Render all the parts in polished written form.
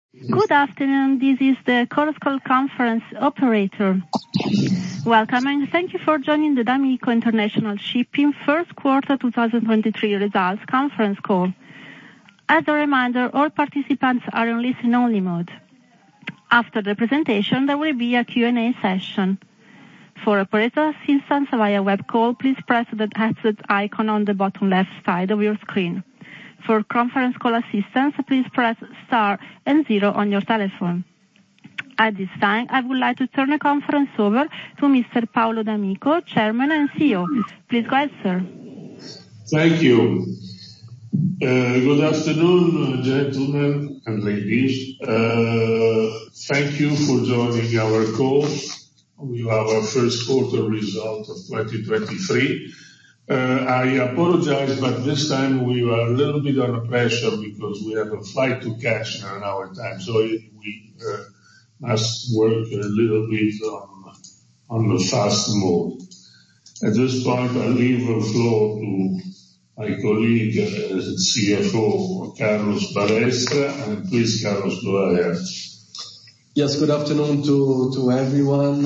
Good afternoon, this is the Chorus Call conference operator. Welcome and thank you for joining the d'Amico International Shipping first quarter 2023 results conference call. As a reminder, all participants are in listen-only mode. After the presentation, there will be a Q&A session. For operator assistance via web call, please press the headset icon on the bottom left side of your screen. For conference call assistance, please press star and 0 on your telephone. At this time, I would like to turn the conference over to Mr. Paolo d'Amico, Chairman and CEO. Please go ahead, sir. Thank you. Good afternoon, gentlemen and ladies. Thank you for joining our call with our first quarter result of 2023. I apologize, but this time we were a little bit under pressure because we have a flight to catch in an hour time. So we must work a little bit on the fast mode. At this point, I leave the floor to my colleague, CFO, Carlos Balestra. And please, Carlos, go ahead. Yes, good afternoon to everyone.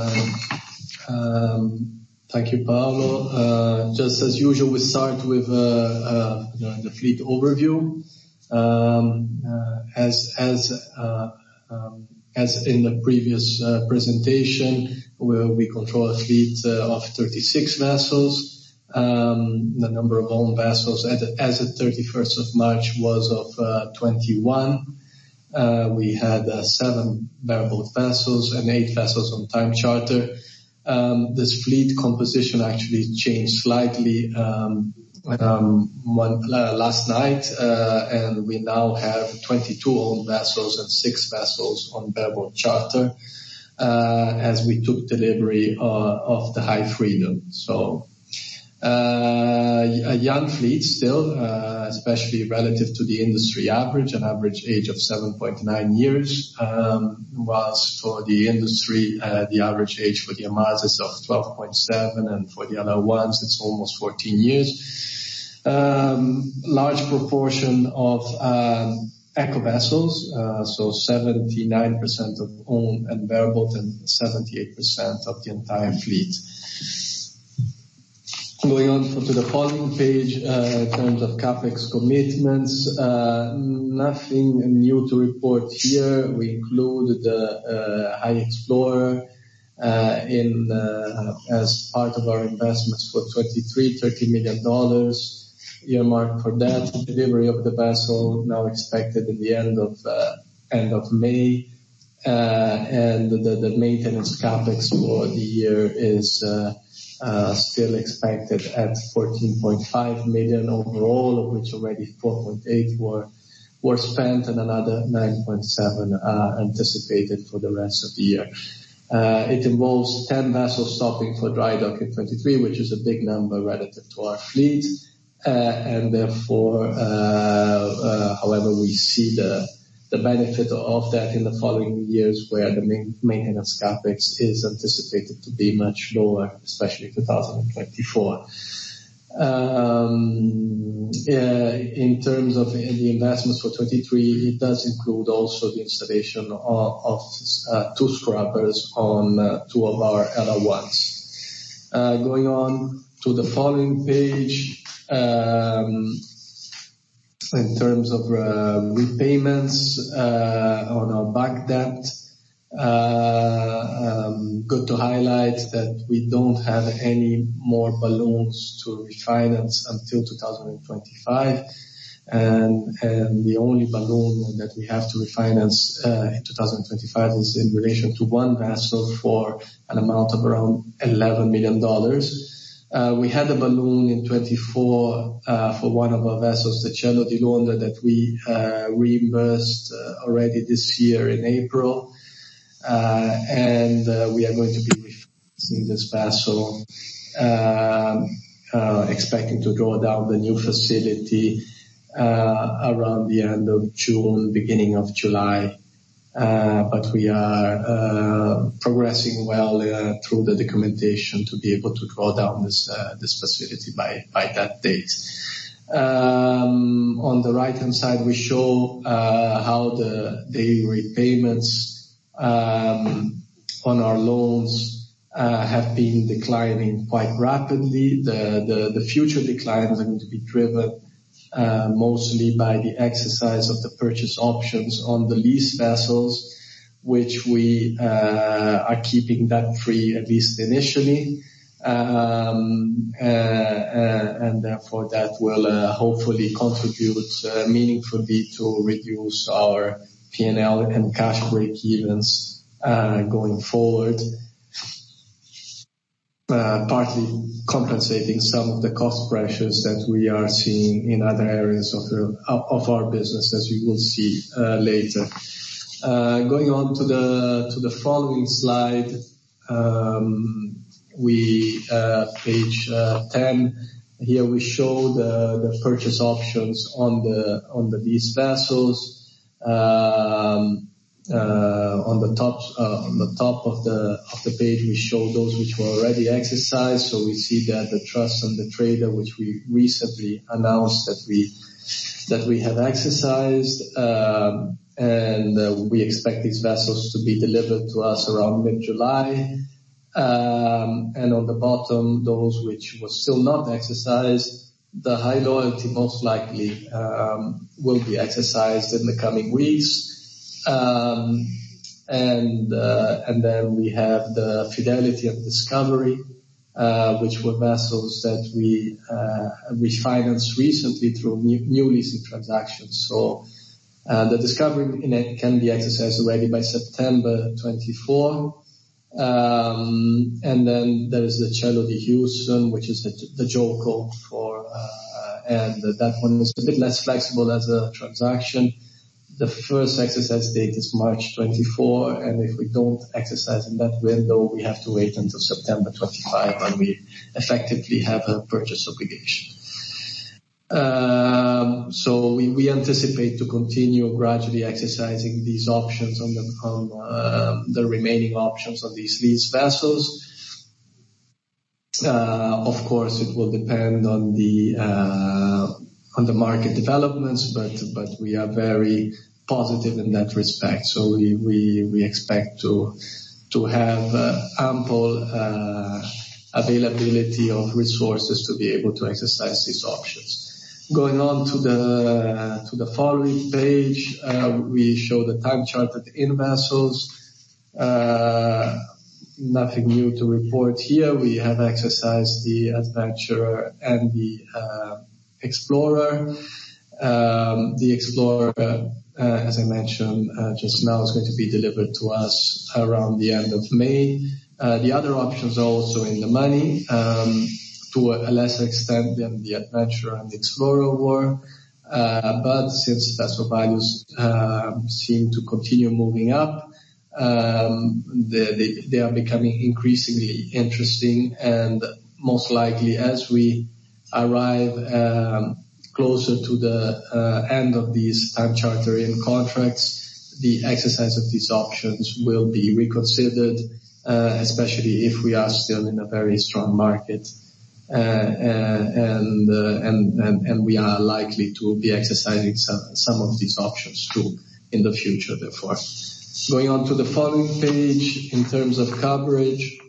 Thank you, Paolo. Just as usual, we start with the fleet overview. As in the previous presentation, where we control a fleet of 36 vessels. The number of owned vessels as of 31st of March was of 21. We had 7 bareboat vessels and 8 vessels on time charter. This fleet composition actually changed slightly last night, and we now have 22 owned vessels and 6 vessels on bareboat charter, as we took delivery of the High Freedom. So a young fleet still, especially relative to the industry average, an average age of 7.9 years, whilst for the industry, the average age for the MRs is of 12.7, and for the LR1s, it's almost 14 years. Large proportion of eco vessels, so 79% of owned and bareboat and 78% of the entire fleet. Going on to the following page, in terms of CapEx commitments, nothing new to report here. We include the High Explorer as part of our investments for 23, $30 million earmarked for that. Delivery of the vessel now expected in the end of May, and the maintenance CapEx for the year is still expected at 14.5 million overall, of which already 4.8 were spent and another 9.7 anticipated for the rest of the year. It involves 10 vessels stopping for dry dock in 23, which is a big number relative to our fleet, and therefore, however, we see the benefit of that in the following years, where the maintenance capex is anticipated to be much lower, especially 2024. In terms of the investments for 23, it does include also the installation of 2 scrubbers on 2 of our LR1s. Going on to the following page, in terms of repayments on our bank debt, good to highlight that we don't have any more balloons to refinance until 2025, and the only balloon that we have to refinance in 2025 is in relation to 1 vessel for an amount of around $11 million. We had a balloon in 24 for one of our vessels, the Cielo di Londra, that we reimbursed already this year in April, and we are going to be refinancing this vessel, expecting to draw down the new facility around the end of June, beginning of July. But we are progressing well through the documentation to be able to draw down this facility by that date. On the right-hand side, we show how the daily repayments on our loans have been declining quite rapidly. The future declines are going to be driven mostly by the exercise of the purchase options on the lease vessels, which we are keeping debt-free, at least initially. And therefore that will hopefully contribute meaningfully to reduce our P&L and cash break-evens going forward, partly compensating some of the cost pressures that we are seeing in other areas of our business, as you will see later. Going on to the following slide, page 10. Here we show the purchase options on the lease vessels. On the top of the page, we show those which were already exercised. So we see that the Trust and the Trader, which we recently announced that we have exercised, and we expect these vessels to be delivered to us around mid-July. And on the bottom, those which were still not exercised, the High Loyalty most likely will be exercised in the coming weeks. And then we have the Fidelity and Discovery, which were vessels that we refinanced recently through new leasing transactions. So the Discovery can be exercised already by September 24. And then there is the Cielo di Houston, which is the JOCO and that one is a bit less flexible as a transaction. The first exercise date is March 24, and if we don't exercise in that window, we have to wait until September 25 when we effectively have a purchase obligation. So we anticipate to continue gradually exercising these options on the remaining options on these lease vessels. Of course, it will depend on the market developments, but we are very positive in that respect. So we expect to have ample availability of resources to be able to exercise these options. Going on to the following page, we show the time chartered in vessels. Nothing new to report here. We have exercised the Adventurer and the Explorer. The Explorer, as I mentioned just now, is going to be delivered to us around the end of May. The other options are also in the money, to a lesser extent than the Adventurer and the Explorer were. But since vessel values seem to continue moving up, they are becoming increasingly interesting, and most likely as we arrive closer to the end of these time charter in contracts, the exercise of these options will be reconsidered, especially if we are still in a very strong market. And we are likely to be exercising some of these options too in the future, therefore. Going on to the following page, in terms of coverage,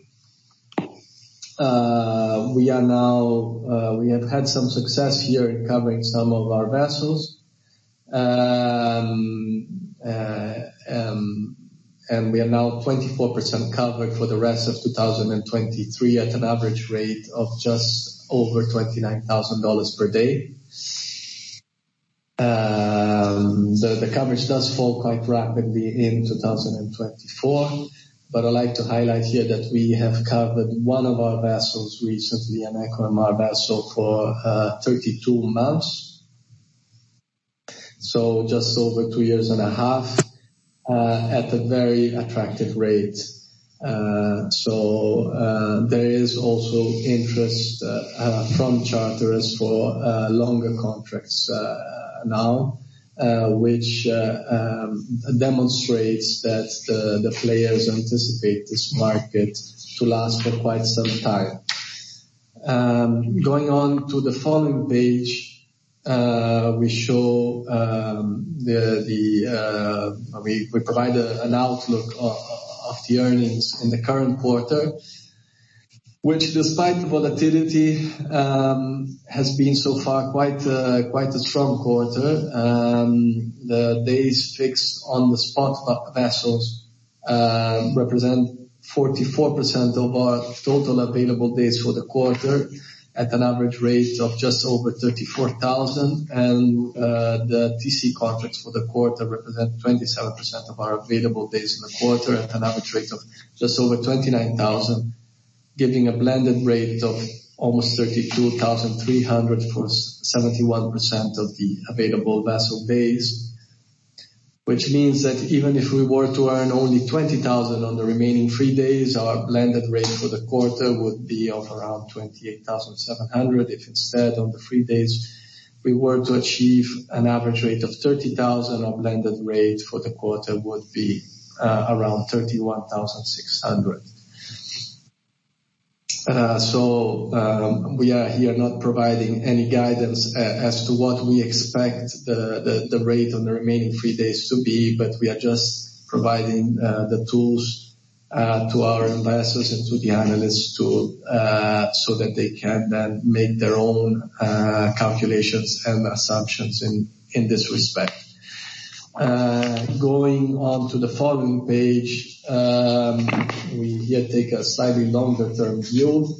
we have had some success here in covering some of our vessels. And we are now 24% covered for the rest of 2023 at an average rate of just over $29,000 per day. The coverage does fall quite rapidly in 2024, but I'd like to highlight here that we have covered one of our vessels recently, an EcoMR vessel, for 32 months. So just over 2 years and a half. At a very attractive rate. So there is also interest from charterers for longer contracts now, which demonstrates that the players anticipate this market to last for quite some time. Going on to the following page, we show we provide an outlook of the earnings in the current quarter, which, despite the volatility, has been so far quite a strong quarter. The days fixed on the spot vessels represent 44% of our total available days for the quarter, at an average rate of just over 34,000, and the TC contracts for the quarter represent 27% of our available days in the quarter, at an average rate of just over 29,000, giving a blended rate of almost 32,300 for 71% of the available vessel days. Which means that even if we were to earn only 20,000 on the remaining 3 days, our blended rate for the quarter would be of around 28,700. If instead on the 3 days we were to achieve an average rate of 30,000, our blended rate for the quarter would be around 31,600. So we are here not providing any guidance as to what we expect the rate on the remaining 3 days to be, but we are just providing the tools to our investors and to the analysts so that they can then make their own calculations and assumptions in this respect. Going on to the following page, we here take a slightly longer term view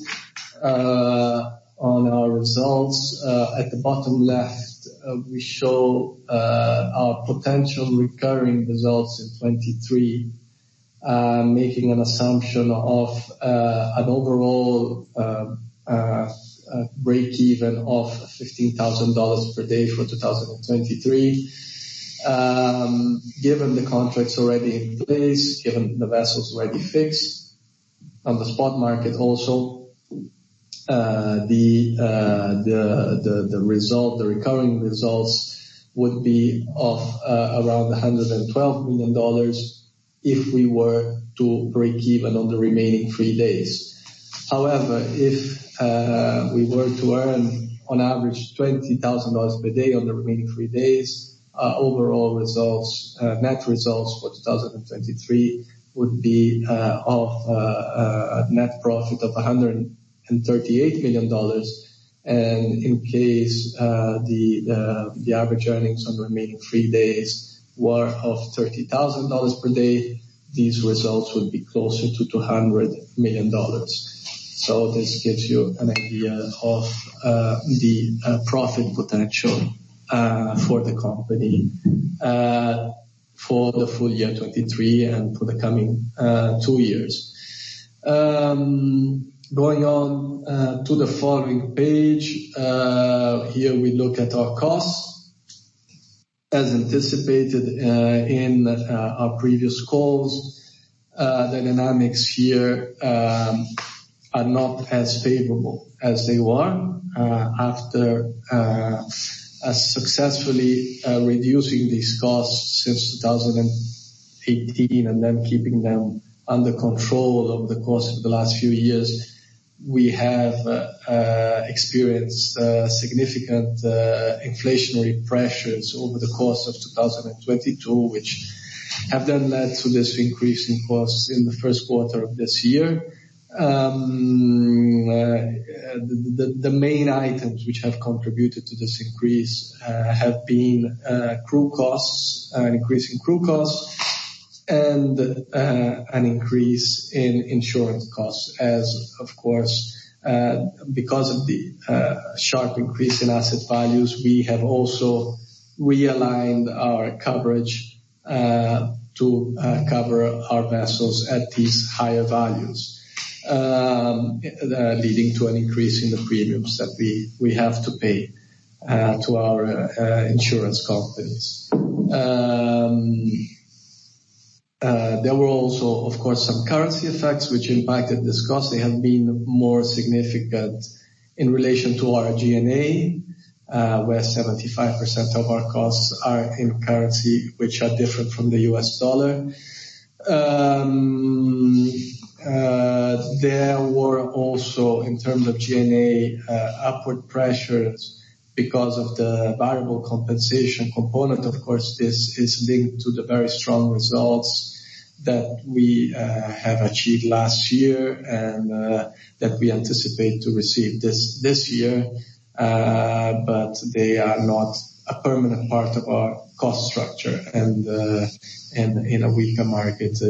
on our results. At the bottom left, we show our potential recurring results in 23, making an assumption of an overall break even of $15,000 per day for 2023. Given the contracts already in place, given the vessels already fixed on the spot market also, the recurring results would be of around $112 million if we were to break even on the remaining 3 days. However, if we were to earn on average $20,000 per day on the remaining 3 days, overall results, net results for 2023 would be of a net profit of $138 million. And in case the average earnings on the remaining 3 days were of $30,000 per day, these results would be closer to $200 million. So this gives you an idea of the profit potential for the company for the full year 23 and for the coming 2 years. Going on to the following page, here we look at our costs. As anticipated in our previous calls, the dynamics here are not as favorable as they were after successfully reducing these costs since 2018 and then keeping them under control over the course of the last few years. We have experienced significant inflationary pressures over the course of 2022, which have then led to this increase in costs in the first quarter of this year. The main items which have contributed to this increase have been crew costs, an increase in crew costs, and an increase in insurance costs, as of course because of the sharp increase in asset values, we have also realigned our coverage to cover our vessels at these higher values. Leading to an increase in the premiums that we have to pay to our insurance companies. There were also, of course, some currency effects which impacted this cost. They have been more significant in relation to our G&A, where 75% of our costs are in currency which are different from the US dollar. There were also, in terms of G&A, upward pressures because of the variable compensation component. Of course, this is linked to the very strong results that we have achieved last year and that we anticipate to receive this year, but they are not a permanent part of our cost structure. And in a weaker market,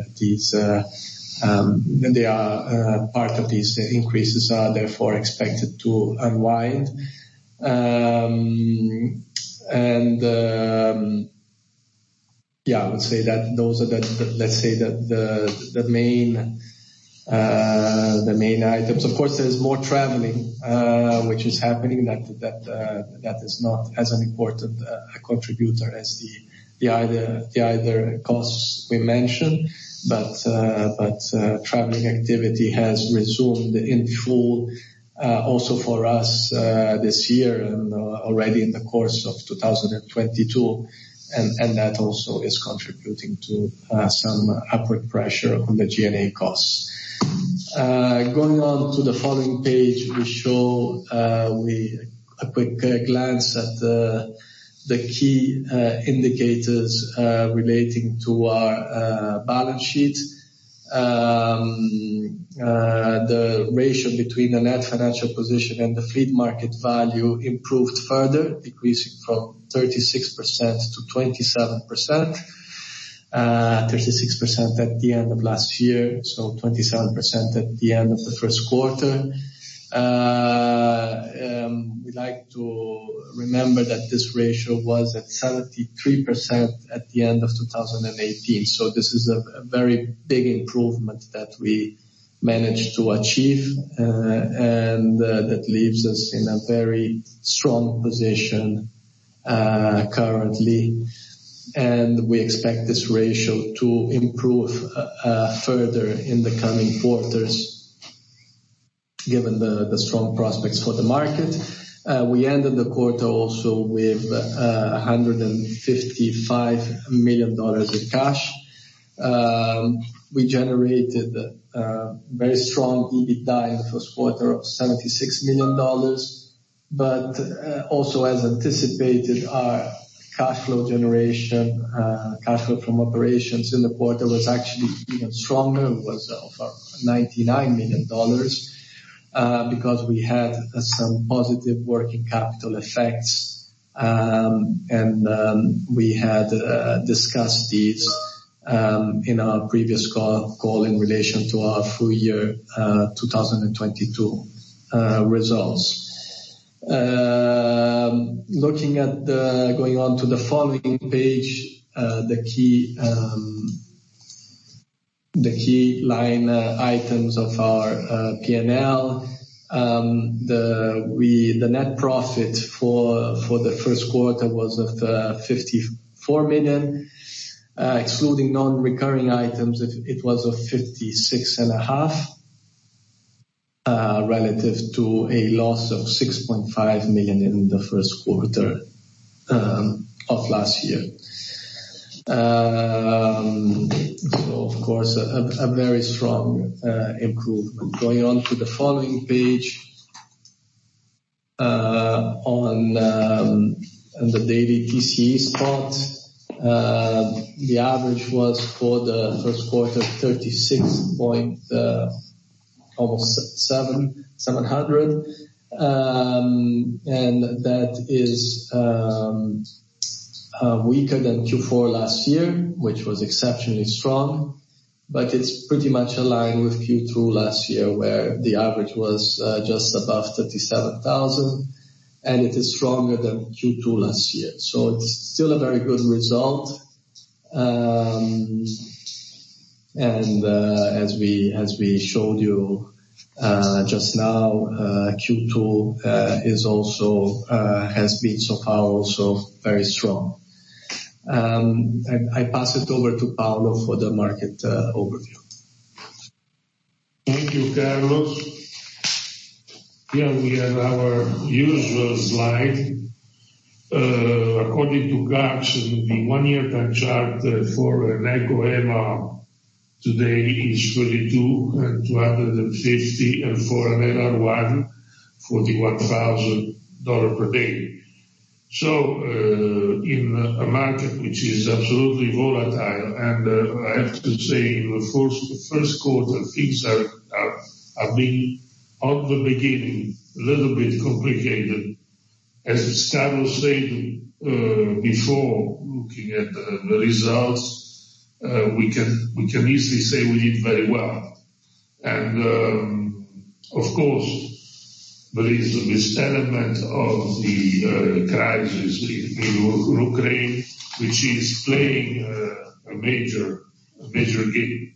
they are part of these increases are therefore expected to unwind. I would say that those are the main items. Of course, there's more traveling, which is happening that is not as an important a contributor as the other costs we mentioned. But traveling activity has resumed in full, also for us, this year and already in the course of 2022. And that also is contributing to some upward pressure on the G&A costs. Going on to the following page, we show a quick glance at the key indicators relating to our balance sheet. The ratio between the net financial position and the fleet market value improved further, decreasing from 36% to 27%. 36% at the end of last year, so 27% at the end of the first quarter. We like to remember that this ratio was at 73% at the end of 2018. So this is a very big improvement that we managed to achieve, and that leaves us in a very strong position currently. And we expect this ratio to improve further in the coming quarters, given the strong prospects for the market. We ended the quarter also with $155 million in cash. We generated very strong EBITDA in the first quarter of $76 million, but also as anticipated, our cash flow generation, cash flow from operations in the quarter was actually even stronger. It was of $99 million. Because we had some positive working capital effects, and we had discussed these in our previous call in relation to our full year 2022 results. Looking at going on to the following page, the key line items of our P&L. The net profit for the first quarter was of $54 million. Excluding non-recurring items, it was of 56.5, relative to a loss of 6.5 million in the first quarter of last year. So of course a very strong improvement. Going on to the following page, on the daily TCE spot, the average was for the first quarter 36.700, and that is weaker than Q4 last year, which was exceptionally strong, but it's pretty much aligned with Q2 last year, where the average was just above 37,000, and it is stronger than Q2 last year. So it's still a very good result. And as we showed you just now, Q2 is also has been so far also very strong. I pass it over to Paolo for the market overview. Thank you, Carlos. Here we have our usual slide. According to Clarksons, the 1-year time charter for an Eco Ema today is 42 and 250, and for an LR1, $41,000 per day. So in a market which is absolutely volatile, and I have to say in the first quarter things are being, at the beginning, a little bit complicated. As Carlos said before, looking at the results, we can easily say we did very well. And of course, there is this element of the crisis in Ukraine, which is playing a major game.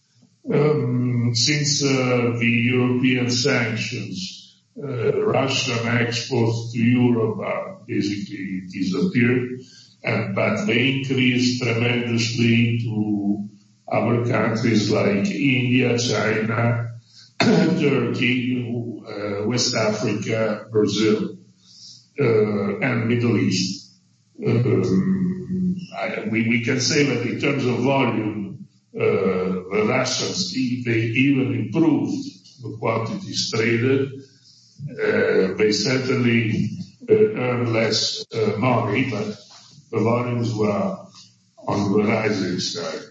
Since the European sanctions, Russian exports to Europe are basically disappeared, but they increased tremendously to other countries like India, China, Turkey, West Africa, Brazil, and Middle East. We can say that in terms of volume, the Russians, they even improved the quantities traded. They certainly earn less money, but the volumes were on the rising side.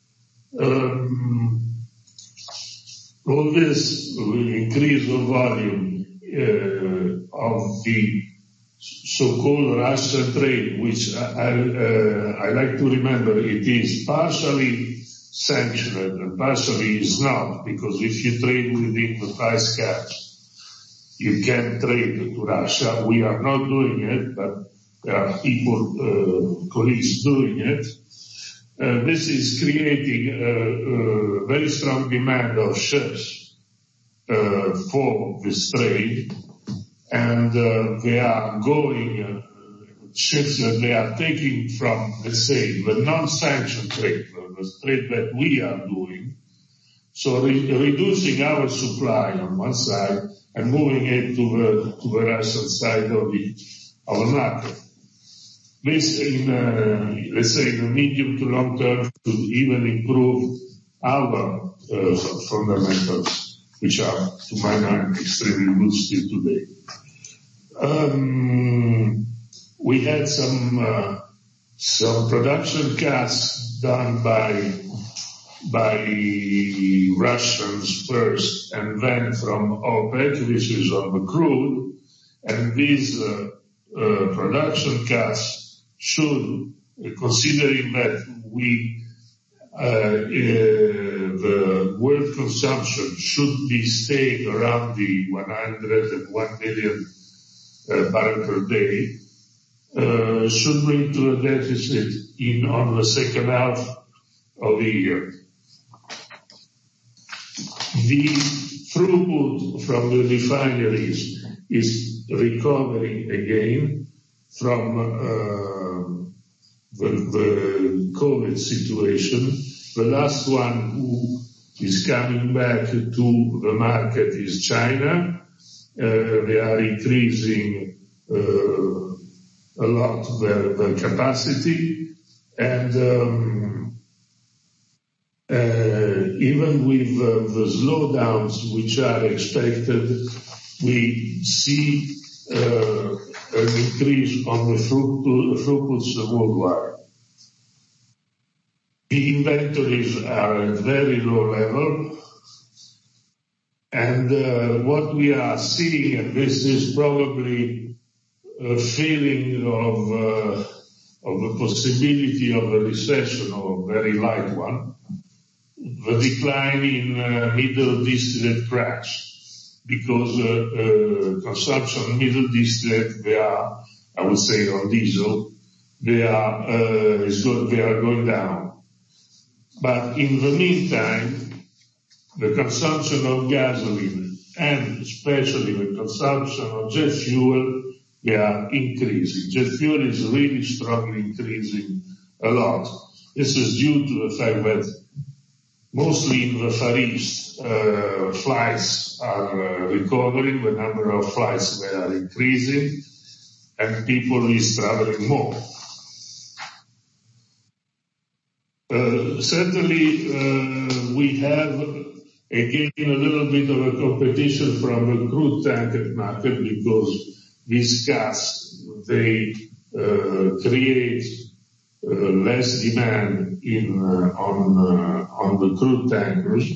All this will increase the volume of the so-called Russian trade, which I like to remember it is partially sanctioned and partially is not, because if you trade within the price caps, you can trade to Russia. We are not doing it, but there are people, colleagues doing it. This is creating a very strong demand of ships for this trade, and they are going, ships that they are taking from, let's say, the non-sanctioned trade, the trade that we are doing, so reducing our supply on one side and moving it to the Russian side of the market. This, let's say, in the medium to long term, could even improve our fundamentals, which are, to my mind, extremely good still today. We had some production cuts done by Russians first, and then from OPEC, which is on the crude, and these production cuts should, considering that the world consumption should be staying around the 101 million barrel per day, should bring to a deficit on the second half of the year. The throughput from the refineries is recovering again from the COVID situation. The last one who is coming back to the market is China. They are increasing a lot their capacity, and even with the slowdowns which are expected, we see an increase on the throughputs worldwide. The inventories are at very low level, and what we are seeing, and this is probably a feeling of the possibility of a recession, or a very light one, the decline in middle distillate cracks. Because consumption middle distillate, they are, I would say, on diesel, they are going down. But in the meantime, the consumption of gasoline and especially the consumption of jet fuel, they are increasing. Jet fuel is really strongly increasing a lot. This is due to the fact that mostly in the Far East, flights are recovering, the number of flights they are increasing, and people is traveling more. Certainly, we have again a little bit of a competition from the crude tanker market, because gas, they create less demand on the crude tankers,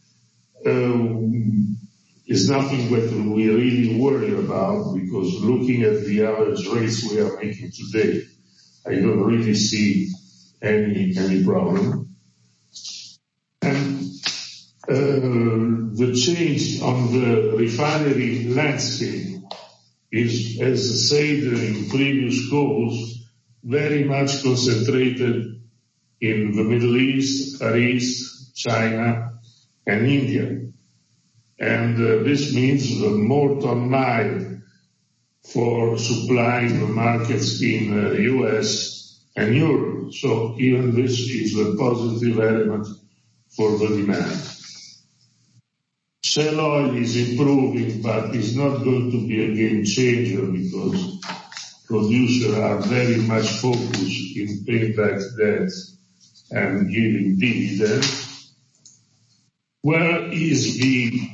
is nothing that we really worry about, because looking at the average rates we are making today, I don't really see any problem. And the change on the refinery landscape is, as said in previous calls, very much concentrated in the Middle East, Far East, China, and India. And this means the more ton-mile for supplying the markets in the US and Europe. So even this is a positive element for the demand. Shell oil is improving, but is not going to be a game changer, because producers are very much focused in paying back debt and giving dividends. Where is the,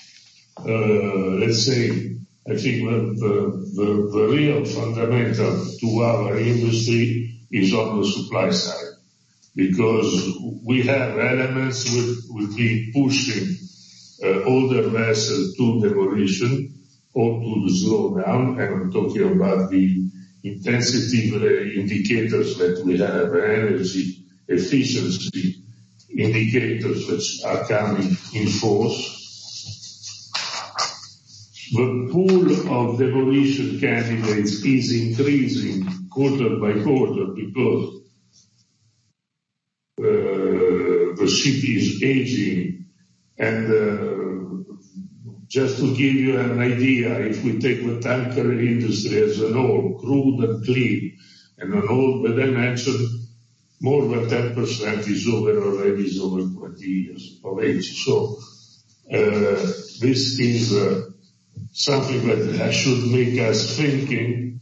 let's say, I think the real fundamental to our industry is on the supply side, because we have elements which will be pushing older vessels to demolition or to the slowdown, and I'm talking about the intensity indicators that we have, energy efficiency indicators which are coming in force. The pool of demolition candidates is increasing quarter by quarter, because the ship is aging. And just to give you an idea, if we take the tanker industry as a whole, crude and clean, and an old, but I mentioned more than 10% is over 20 years of age. So this is something that should make us thinking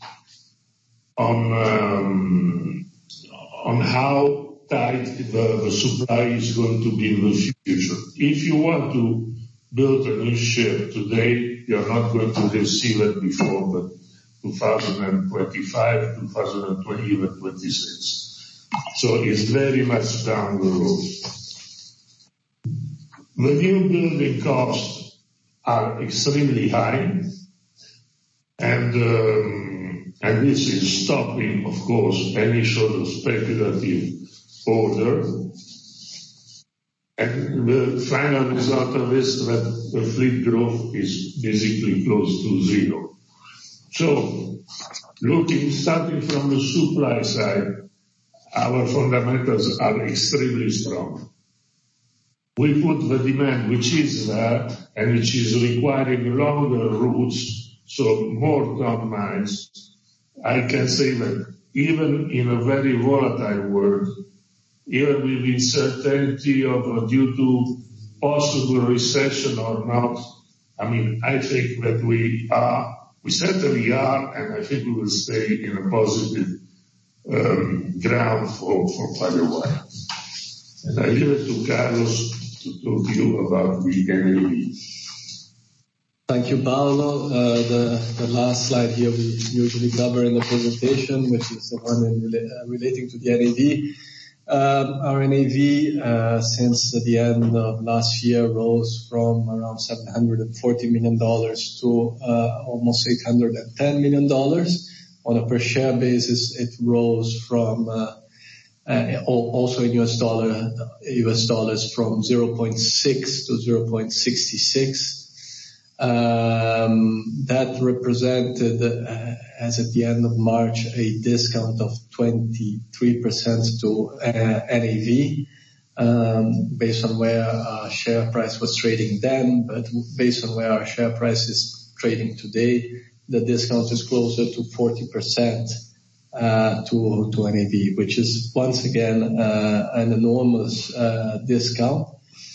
on how tight the supply is going to be in the future. If you want to build a new ship today, you're not going to receive it before 2025, 2020, even 26. So it's very much down the road. The new building costs are extremely high, and this is stopping, of course, any sort of speculative order. And the final result of this is that the fleet growth is basically close to zero. So, starting from the supply side, our fundamentals are extremely strong. We put the demand which is there and which is requiring longer routes, so more ton miles. I can say that even in a very volatile world, even with uncertainty of due to possible recession or not, I mean, I think that we certainly are, and I think we will stay in a positive ground for quite a while. And I leave it to Carlos to talk to you about the NAV. Thank you, Paolo. The last slide here we usually cover in the presentation, which is the one relating to the NAV. Our NAV since the end of last year rose from around $740 million to almost $810 million. On a per share basis, it rose from also in US dollars from 0.6 to 0.66. That represented, as at the end of March, a discount of 23% to NAV, based on where our share price was trading then, but based on where our share price is trading today, the discount is closer to 40% to NAV, which is once again an enormous discount.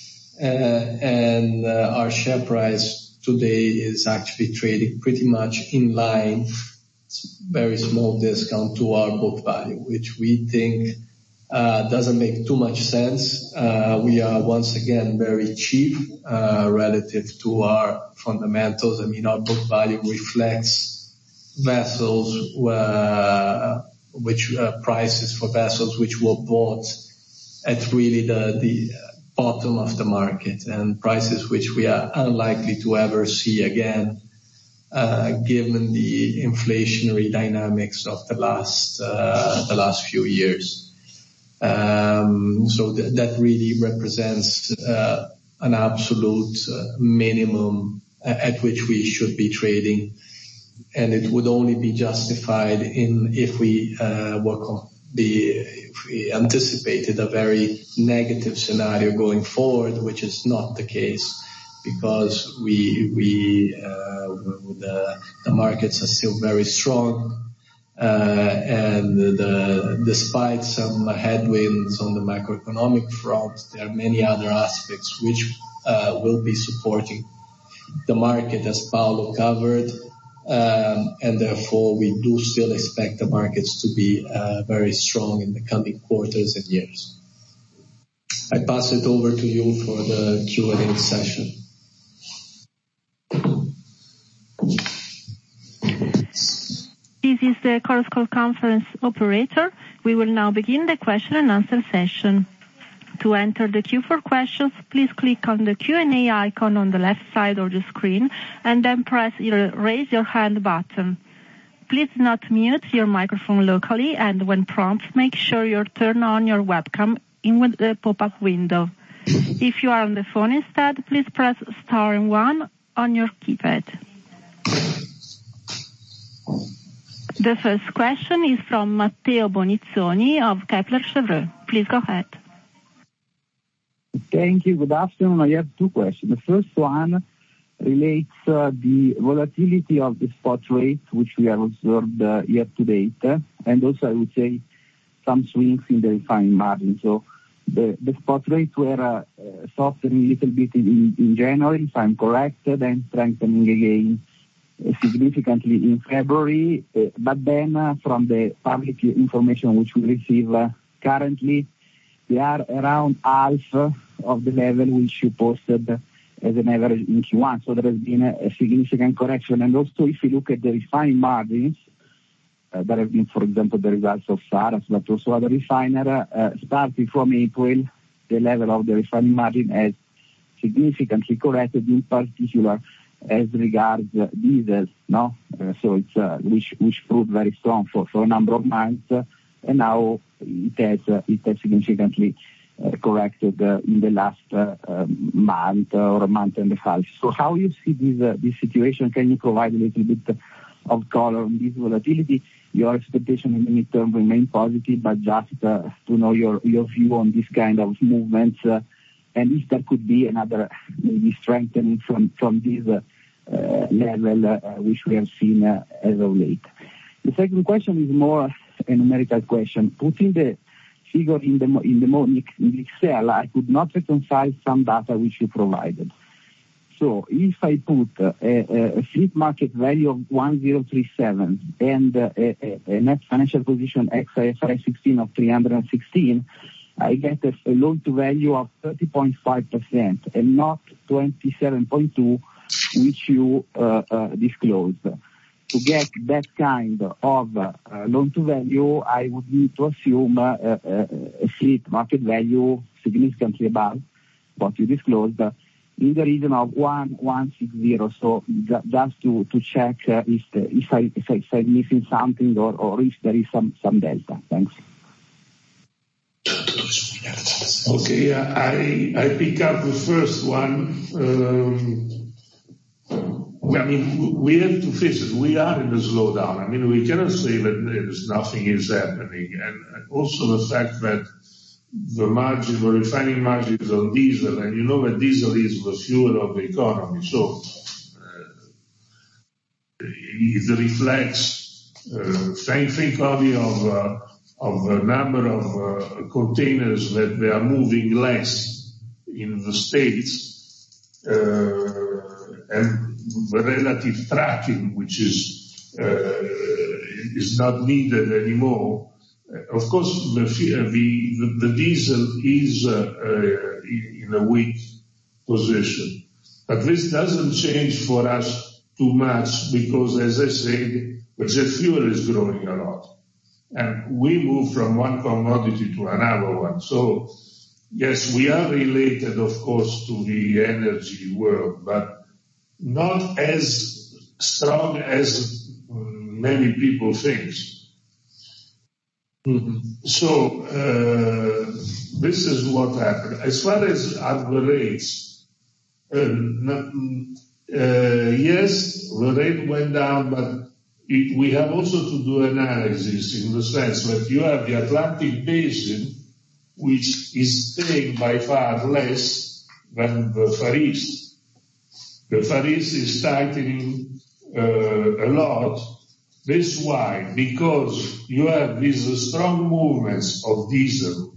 And our share price today is actually trading pretty much in line, very small discount to our book value, which we think doesn't make too much sense. We are once again very cheap relative to our fundamentals. I mean, our book value reflects vessels prices for vessels which were bought at really the bottom of the market, and prices which we are unlikely to ever see again, given the inflationary dynamics of the last few years. So that really represents an absolute minimum at which we should be trading, and it would only be justified if we anticipated a very negative scenario going forward, which is not the case, because the markets are still very strong, and despite some headwinds on the macroeconomic front, there are many other aspects which will be supporting the market, as Paolo covered, and therefore we do still expect the markets to be very strong in the coming quarters and years. I pass it over to you for the Q&A session. This is the Chorus Call conference operator. We will now begin the question and answer session. To enter the queue for questions, please click on the Q&A icon on the left side of the screen and then press raise your hand button. Please do not mute your microphone locally, and when prompted, make sure you turn on your webcam in the pop-up window. If you are on the phone instead, please press star and 1 on your keypad. The first question is from Matteo Bonizzoni of Kepler Cheuvreux. Please go ahead. Thank you. Good afternoon. I have two questions. The first one relates the volatility of the spot rates, which we have observed year to date, and also I would say some swings in the refining margin. So the spot rates were softening a little bit in January, if I'm correct, then strengthening again significantly in February. But then from the public information which we receive currently, they are around half of the level which you posted as an average in Q1. So there has been a significant correction. And also, if you look at the refining margins, there have been, for example, the results of Saras, but also other refiners, starting from April, the level of the refining margin has significantly corrected, in particular as regards diesel, no? So it's which proved very strong for a number of months, and now it has significantly corrected in the last month or a month and a half. So how you see this situation? Can you provide a little bit of color on this volatility? Your expectation in the midterm remain positive, but just to know your view on this kind of movements, and if there could be another maybe strengthening from this level which we have seen as of late. The second question is more a numerical question. Putting the figure in the Excel, I could not reconcile some data which you provided. So if I put a fleet market value of 1037 and a net financial position ex IFRS 16 of 316, I get a loan to value of 30.5% and not 27.2, which you disclosed. To get that kind of loan to value, I would need to assume a fleet market value significantly above what you disclosed, in the region of 160. So just to check if I'm missing something or if there is some delta. Thanks. Okay, I pick up the first one. I mean, we have to face it. We are in a slowdown. I mean, we cannot say that nothing is happening. And also the fact that the refining margins on diesel, and you know that diesel is the fuel of the economy. So it reflects, think only of the number of containers that they are moving less in the States, and the relative tracking, which is not needed anymore. Of course, the diesel is in a weak position, but this doesn't change for us too much because, as I said, but jet fuel is growing a lot. And we move from one commodity to another one. So, yes, we are related, of course, to the energy world, but not as strong as many people think. Mm-hmm. So, this is what happened. As far as other rates, yes, the rate went down, but we have also to do analysis in the sense that you have the Atlantic Basin, which is paying by far less than the Far East. The Far East is tightening a lot. This is why, because you have these strong movements of diesel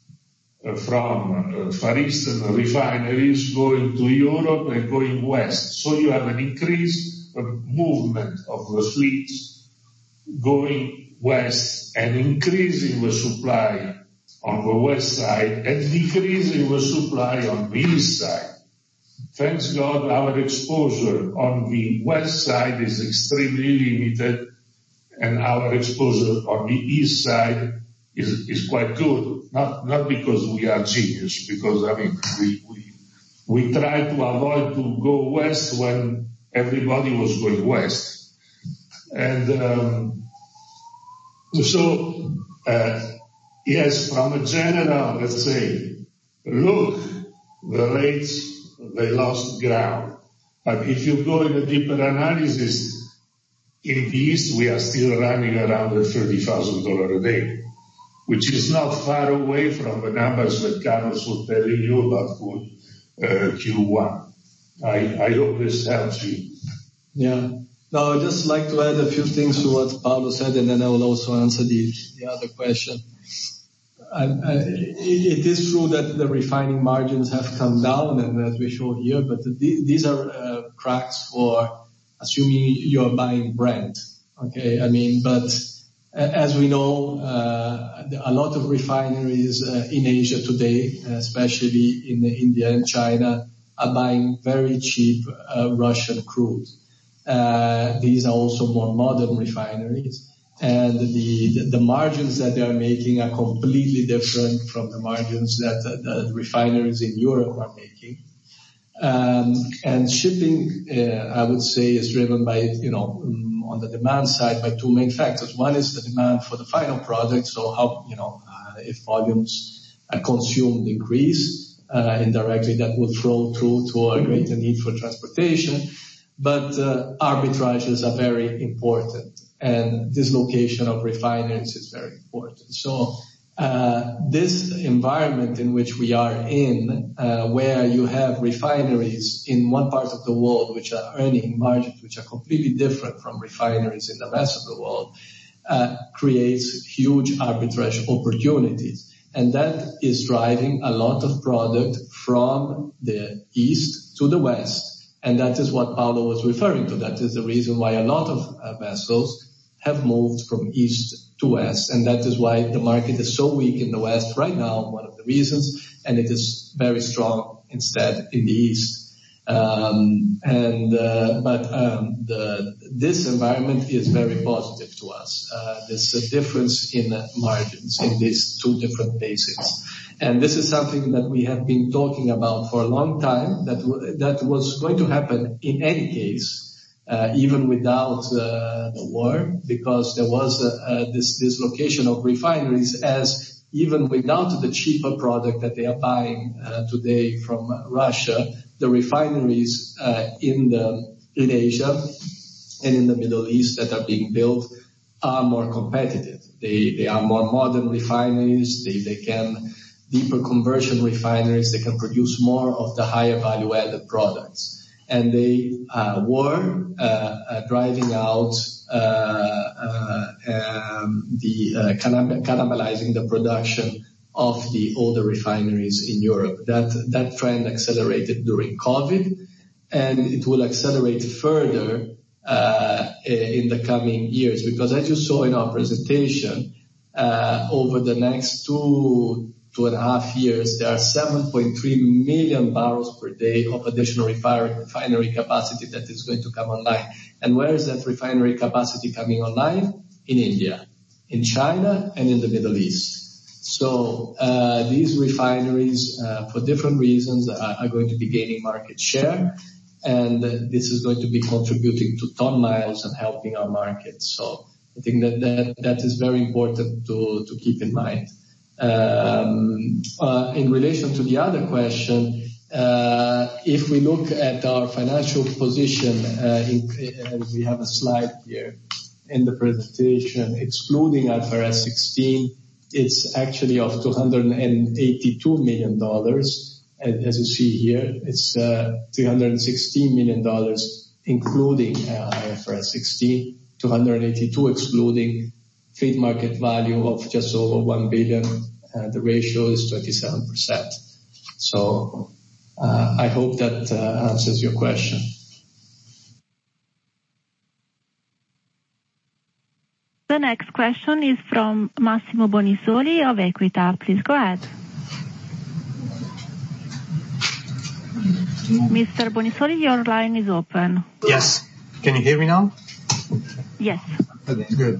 from Far Eastern refineries going to Europe and going west. So you have an increased movement of the fleet going west and increasing the supply on the west side and decreasing the supply on the east side. Thanks God, our exposure on the west side is extremely limited, and our exposure on the east side is quite good. Not because we are genius, because we try to avoid to go west when everybody was going west. And yes, from a general, let's say, look, the rates, they lost ground. But if you go in a deeper analysis, in the East, we are still running around at $30,000 a day, which is not far away from the numbers that Carlos was telling you about Q1. I hope this helps you. Yeah. No, I'd just like to add a few things to what Paolo said, and then I will also answer the other question. It is true that the refining margins have come down, and as we show here, but these are cracks for assuming you're buying Brent. Okay, but as we know, a lot of refineries in Asia today, especially in India and China, are buying very cheap Russian crude. These are also more modern refineries, and the margins that they are making are completely different from the margins that the refineries in Europe are making. And shipping, I would say, is driven by, on the demand side by two main factors. One is the demand for the final product, so how, if volumes are consumed increase, indirectly that will flow through to a greater need for transportation. But arbitrages are very important, and dislocation of refineries is very important. So this environment in which we are in, where you have refineries in one part of the world which are earning margins which are completely different from refineries in the rest of the world, creates huge arbitrage opportunities. And that is driving a lot of product from the east to the west. And that is what Paolo was referring to. That is the reason why a lot of vessels have moved from east to west. And that is why the market is so weak in the west right now, one of the reasons, and it is very strong instead in the east. This environment is very positive to us. There's a difference in margins in these two different basins. And this is something that we have been talking about for a long time, that was going to happen in any case, even without the war, because there was this dislocation of refineries, as even without the cheaper product that they are buying today from Russia, the refineries in Asia and in the Middle East that are being built are more competitive. They are more modern refineries. They can deeper conversion refineries. They can produce more of the higher value added products. And they were driving out cannibalizing the production of the older refineries in Europe. That trend accelerated during COVID, and it will accelerate further in the coming years, because as you saw in our presentation, over the next two 2.5 years, there are 7.3 million barrels per day of additional refinery capacity that is going to come online. And where is that refinery capacity coming online? In India, in China, and in the Middle East. So these refineries, for different reasons, are going to be gaining market share, and this is going to be contributing to ton miles and helping our market. So I think that is very important to keep in mind. In relation to the other question, if we look at our financial position, we have a slide here in the presentation, excluding IFRS 16, it's actually of $282 million. As you see here, it's $316 million, including IFRS 16, 282 excluding, fleet market value of just over 1 billion. The ratio is 27%. So I hope that answers your question. The next question is from Massimo Bonisoli of Equita. Please go ahead. Mr. Bonisoli, your line is open. Yes. Can you hear me now? Yes. Good.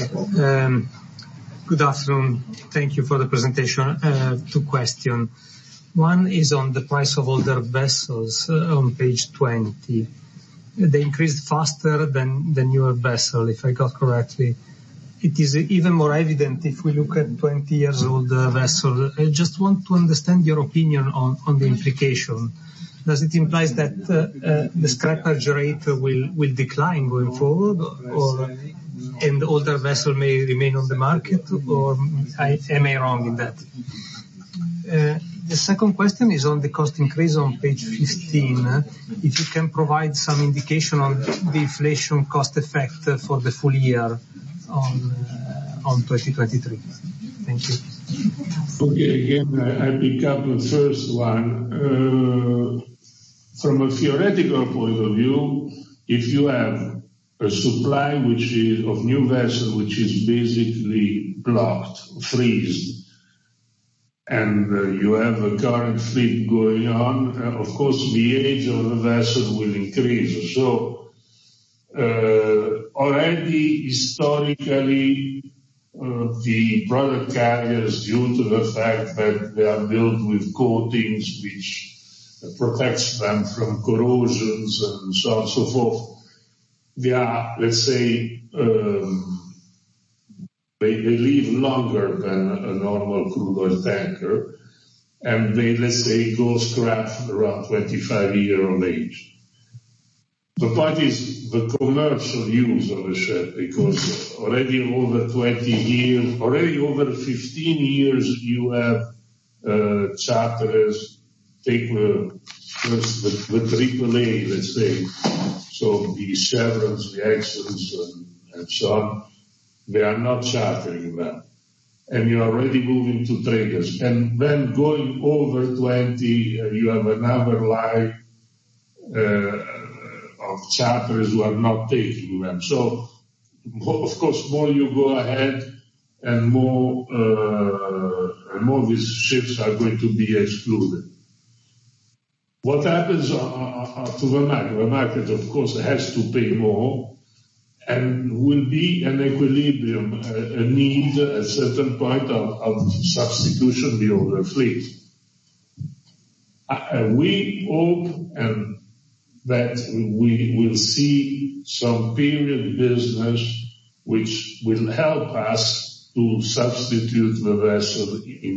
Good afternoon. Thank you for the presentation. 2 questions. One is on the price of older vessels on page 20. They increased faster than the newer vessel, if I got correctly. It is even more evident if we look at 20 years old vessel. I just want to understand your opinion on the implication. Does it imply that the scrappage rate will decline going forward, and the older vessel may remain on the market, or am I wrong in that? The second question is on the cost increase on page 15. If you can provide some indication on the inflation cost effect for the full year on 2023. Thank you. Okay, again, I pick up the first one. From a theoretical point of view, if you have a supply which is of new vessel which is basically blocked, freezed, and you have a current fleet going on, of course the age of the vessel will increase. So already historically the product carriers, due to the fact that they are built with coatings which protects them from corrosions and so on and so forth, they are, let's say, they live longer than a normal crude oil tanker, and they, let's say, go scrap around 25 years of age. The point is the commercial use of a ship, because already over 20 years, already over 15 years, you have charterers take the AAA, let's say, so the Chevrons, the Exxons, and so on, they are not chartering them. And you're already moving to traders. And then going over 20, you have another line of charters who are not taking them. So, of course, more you go ahead, and more these ships are going to be excluded. What happens to the market? The market, of course, has to pay more, and will be an equilibrium, a need at a certain point of substitution the older fleet. We hope that we will see some period business which will help us to substitute the vessel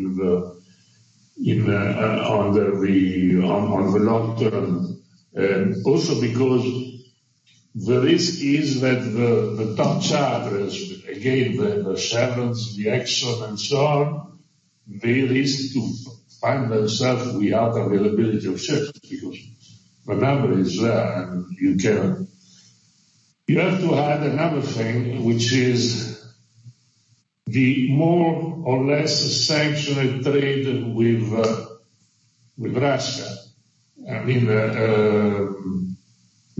on the long term. Also because the risk is that the top charters, again, the Chevrons, the Exxon, and so on, they risk to find themselves without availability of ships, because the number is there, and you have to add another thing, which is the more or less sanctioned trade with Russia. I mean,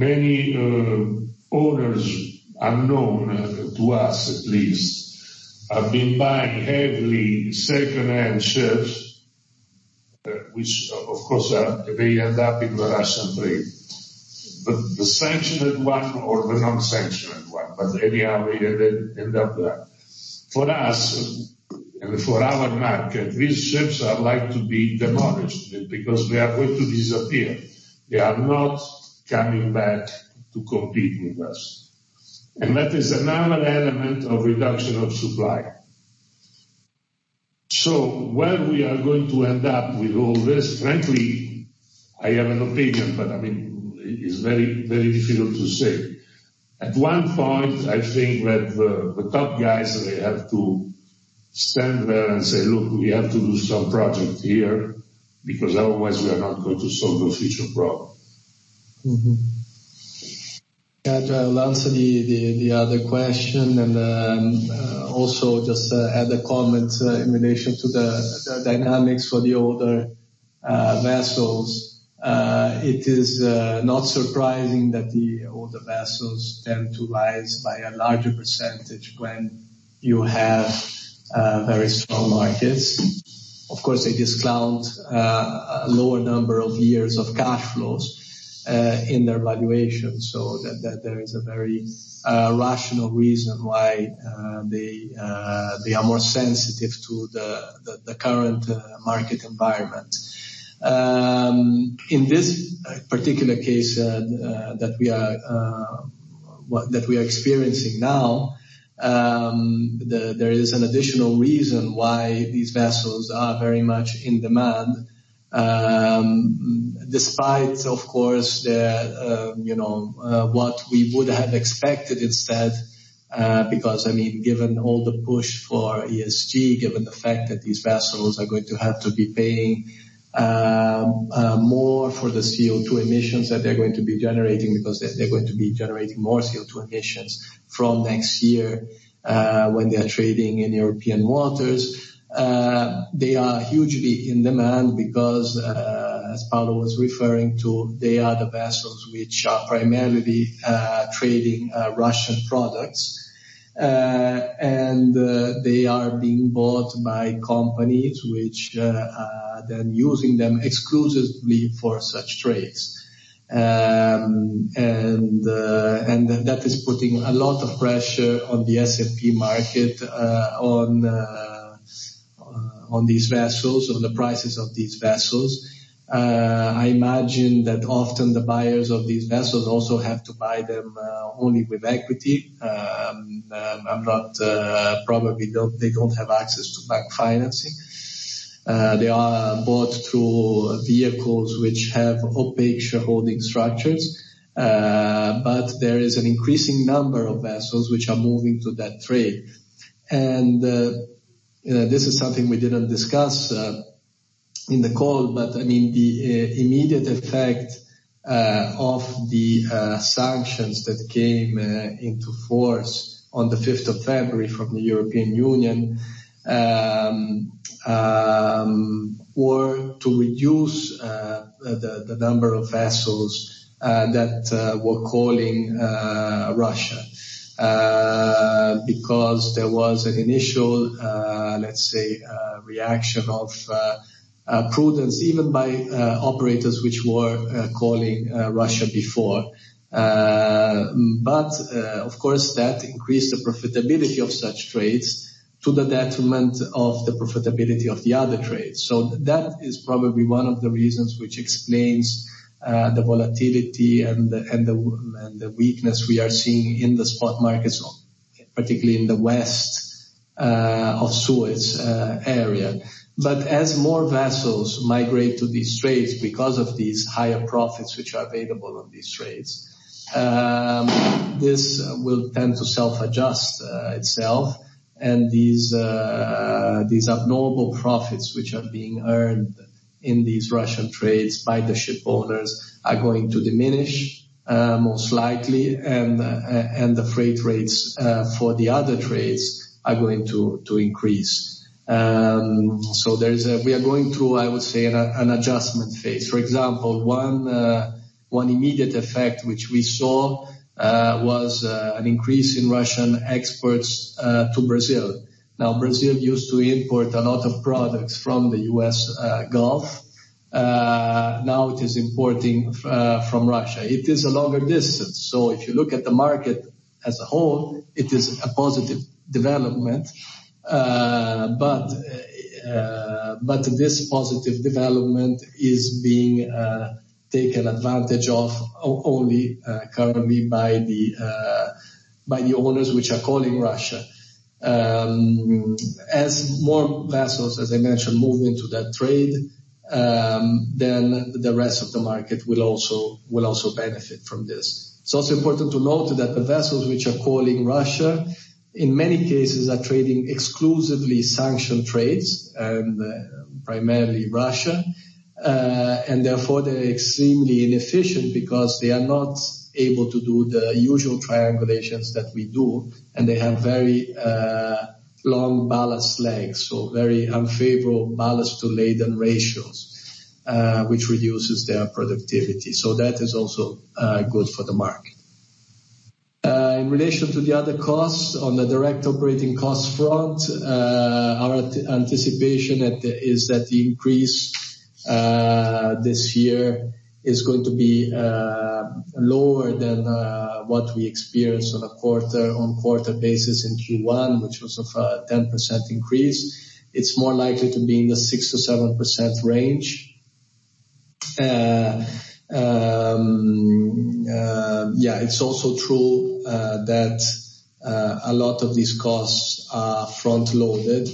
many owners unknown to us, at least, have been buying heavily second-hand ships, which of course they end up in the Russian trade. The sanctioned one or the non-sanctioned one, but anyhow they end up there. For us, and for our market, these ships are like to be demolished because they are going to disappear. They are not coming back to compete with us. And that is another element of reduction of supply. So where we are going to end up with all this, frankly, I have an opinion, but I mean, it's very, very difficult to say. At one point, I think that the top guys, they have to stand there and say, look, we have to do some project here because otherwise we are not going to solve the future problem. Mm-hmm. Yeah, I'll answer the other question and also just add a comment in relation to the dynamics for the older vessels. It is not surprising that the older vessels tend to rise by a larger percentage when you have very strong markets. Of course, they discount a lower number of years of cash flows in their valuation, so that there is a very rational reason why they are more sensitive to the current market environment. In this particular case that we are experiencing now, there is an additional reason why these vessels are very much in demand, despite, of course, what we would have expected instead, because, I mean, given all the push for ESG, given the fact that these vessels are going to have to be paying more for the CO2 emissions that they're going to be generating, because they're going to be generating more CO2 emissions from next year when they are trading in European waters. They are hugely in demand because, as Paolo was referring to, they are the vessels which are primarily trading Russian products. And they are being bought by companies which are then using them exclusively for such trades. And that is putting a lot of pressure on the S&P market, on these vessels, on the prices of these vessels. I imagine that often the buyers of these vessels also have to buy them only with equity. They don't have access to bank financing. They are bought through vehicles which have opaque shareholding structures. But there is an increasing number of vessels which are moving to that trade. And this is something we didn't discuss in the call, but I mean the immediate effect of the sanctions that came into force on the 5th of February from the European Union were to reduce the number of vessels that were calling Russia. Because there was an initial, reaction of prudence, even by operators which were calling Russia before. But of course, that increased the profitability of such trades to the detriment of the profitability of the other trades. So that is probably one of the reasons which explains the volatility and the weakness we are seeing in the spot markets, particularly in the west of Suez area. But as more vessels migrate to these trades because of these higher profits which are available on these trades, this will tend to self-adjust itself, and these abnormal profits which are being earned in these Russian trades by the ship owners are going to diminish, most likely, and the freight rates for the other trades are going to increase. So we are going through, I would say, an adjustment phase. For example, one immediate effect which we saw was an increase in Russian exports to Brazil. Now, Brazil used to import a lot of products from the U.S. Gulf. Now it is importing from Russia. It is a longer distance. So if you look at the market as a whole, it is a positive development. But this positive development is being taken advantage of only currently by the owners which are calling Russia. As more vessels, as I mentioned, move into that trade, then the rest of the market will also benefit from this. It's also important to note that the vessels which are calling Russia, in many cases, are trading exclusively sanctioned trades, and primarily Russia, and therefore they're extremely inefficient because they are not able to do the usual triangulations that we do, and they have very long ballast legs, so very unfavorable ballast to laden ratios, which reduces their productivity. So that is also good for the market. In relation to the other costs, on the direct operating cost front, our anticipation is that the increase this year is going to be lower than what we experienced on a quarter-on-quarter basis in Q1, which was of a 10% increase. It's more likely to be in the 6 to 7% range. It's also true that a lot of these costs are front-loaded,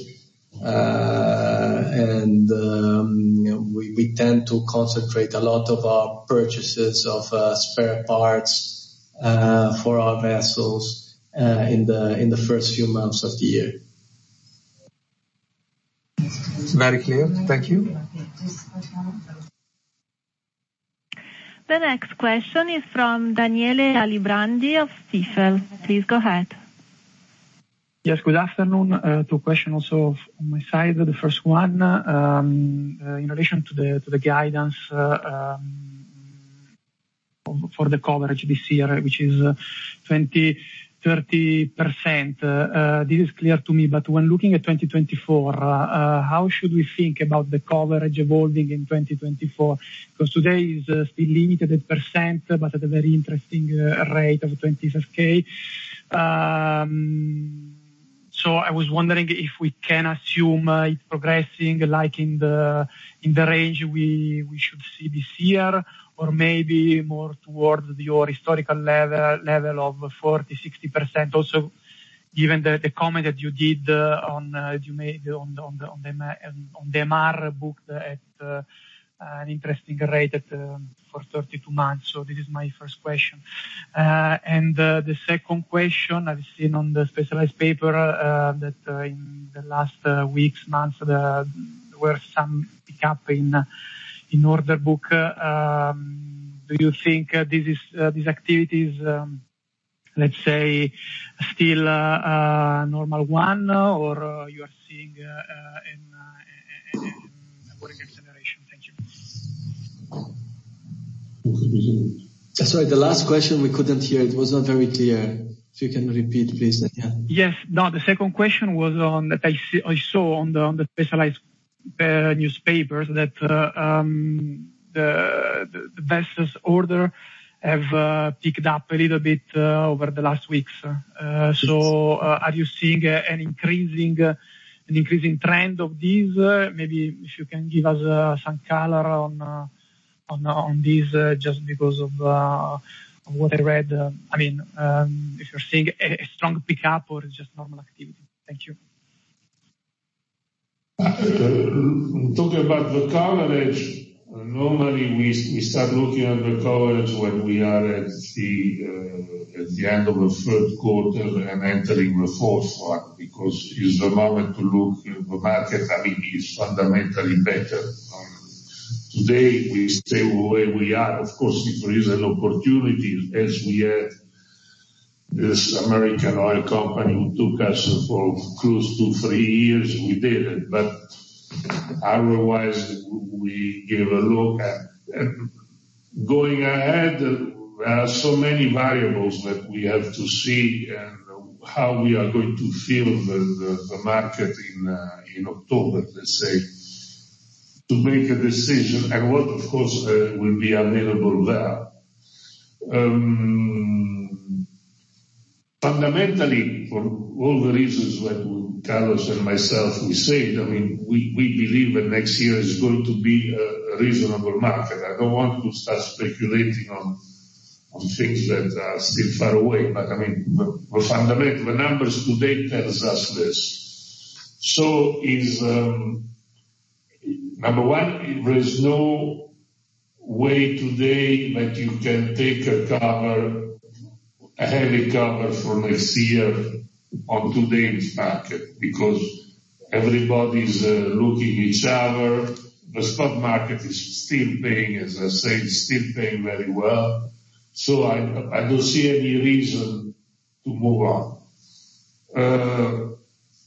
and we tend to concentrate a lot of our purchases of spare parts for our vessels in the first few months of the year. Very clear. Thank you. The next question is from Daniele Alibrandi of Stifel. Please go ahead. Yes, good afternoon. Two questions also on my side. The first one, in relation to the guidance for the coverage this year, which is 20-30%. This is clear to me, but when looking at 2024, how should we think about the coverage evolving in 2024? Because today is still limited at percent, but at a very interesting rate of 25K. So I was wondering if we can assume it progressing like in the range we should see this year, or maybe more towards your historical level of 40-60%. Also, given the comment that you did you made on the MR booked at an interesting rate for 32 months. So this is my first question. And the second question, I've seen on the specialized paper that in the last weeks, months, there were some pickup in order book. Do you think these activities, let's say, still a normal one, or you are seeing a worrying acceleration? Thank you. Sorry, the last question we couldn't hear. It was not very clear. If you can repeat, please. Yeah. Yes. No, the second question was on that I saw on the specialized newspapers that the vessels order have picked up a little bit over the last weeks. So are you seeing an increasing trend of these? Maybe if you can give us some color on these, just because of what I read. If you're seeing a strong pickup or it's just normal activity. Thank you. Talking about the coverage, normally we start looking at the coverage when we are at the end of the third quarter and entering the fourth one, because it's the moment to look at the market. Is fundamentally better. Today we stay where we are. Of course, if there is an opportunity, as we had this American oil company who took us for close to 3 years, we did it. But otherwise, we give a look at going ahead. There are so many variables that we have to see, and how we are going to feel the market in October, let's say, to make a decision, and what, of course, will be available there. Fundamentally, for all the reasons that Carlos and myself we said, I mean, we believe that next year is going to be a reasonable market. I don't want to start speculating on things that are still far away, but I mean, the fundamental, the numbers today tells us this. So is, number one, there is no way today that you can take a heavy cover for next year on today's market, because everybody's looking each other. The spot market is still paying, as I said, still paying very well. So I don't see any reason to move on.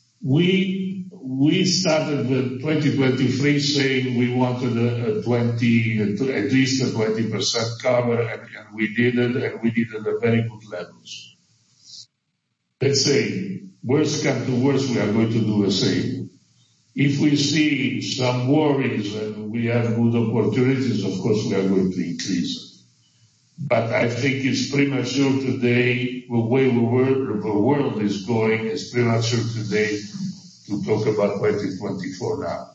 We started the 2023 saying we wanted at least a 20% cover, and we did it, and we did it at very good levels. Let's say, worst come to worst, we are going to do the same. If we see some worries and we have good opportunities, of course we are going to increase it. But I think it's premature today, the way the world is going, it's premature today to talk about 2024 now.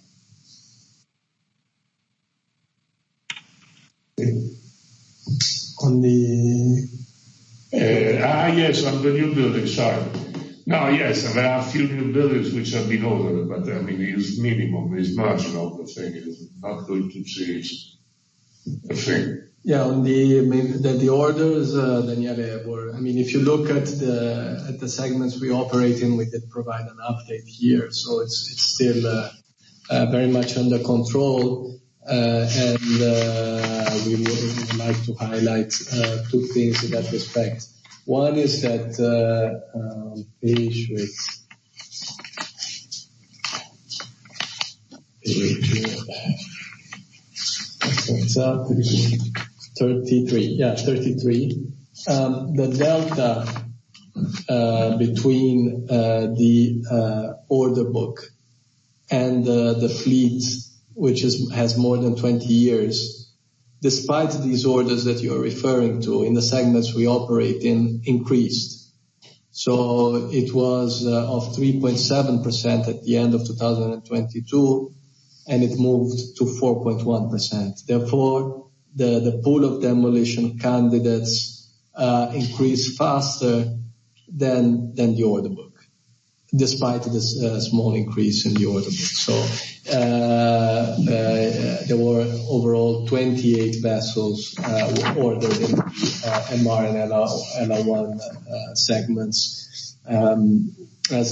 On the... yes, on the new building, sorry. No, yes, there are a few new buildings which have been ordered, but I mean, it's minimum, it's marginal, the thing is not going to change the thing. Yeah, on the orders, Daniele, were, I mean, if you look at the segments we operate in, we did provide an update here, so it's still very much under control, and we would like to highlight two things in that respect. One is that page 33. Yeah, 33. The delta between the order book and the fleet, which has more than 20 years, despite these orders that you're referring to in the segments we operate in, increased. So it was of 3.7% at the end of 2022, and it moved to 4.1%. Therefore, the pool of demolition candidates increased faster than the order book, despite this small increase in the order book. So there were overall 28 vessels ordered in MR and LR1 segments as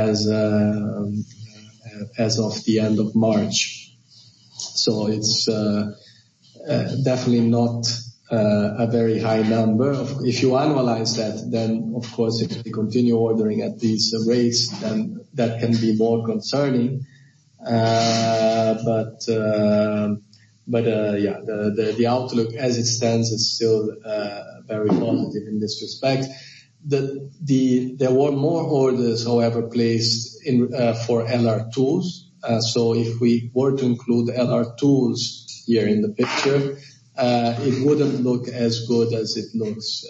of the end of March. So it's definitely not a very high number. If you annualize that, then of course if we continue ordering at these rates, then that can be more concerning. But the outlook as it stands is still very positive in this respect. There were more orders, however, placed in for LR2s. So if we were to include LR2s here in the picture, it wouldn't look as good as it looks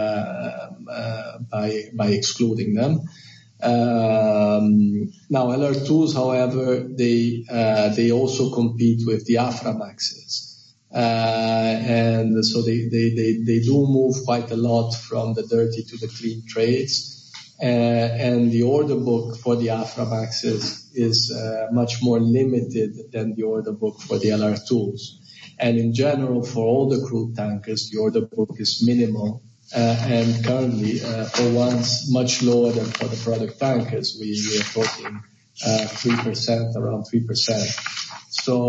by excluding them. Now LR2s, however, they also compete with the Aframaxes, and so they do move quite a lot from the dirty to the clean trades, and the order book for the Aframaxes is much more limited than the order book for the LR2s. And in general, for all the crude tankers, the order book is minimal, and currently, for once, much lower than for the product tankers. We are talking 3%, around 3%.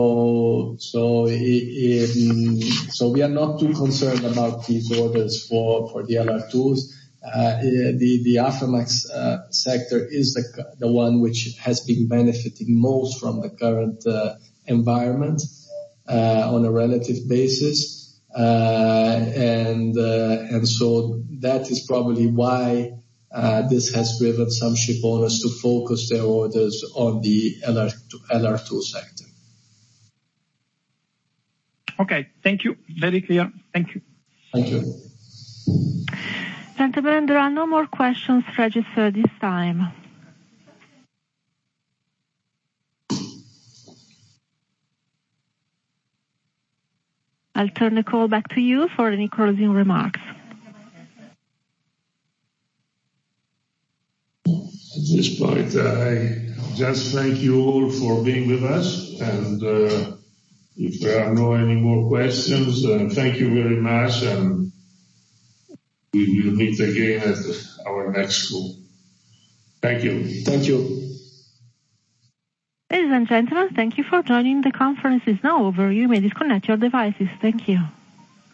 So we are not too concerned about these orders for the LR2s. The Aframax sector is the one which has been benefiting most from the current environment on a relative basis, and so that is probably why This has driven some ship owners to focus their orders on the LR2 sector. Okay, thank you. Very clear. Thank you. Thank you. Gentlemen, there are no more questions registered this time. I'll turn the call back to you for any closing remarks. At this point, I just thank you all for being with us, and if there are no any more questions, thank you very much, and we will meet again at our next call. Thank you. Thank you. Ladies and gentlemen, thank you for joining. The conference is now over. You may disconnect your devices. Thank you.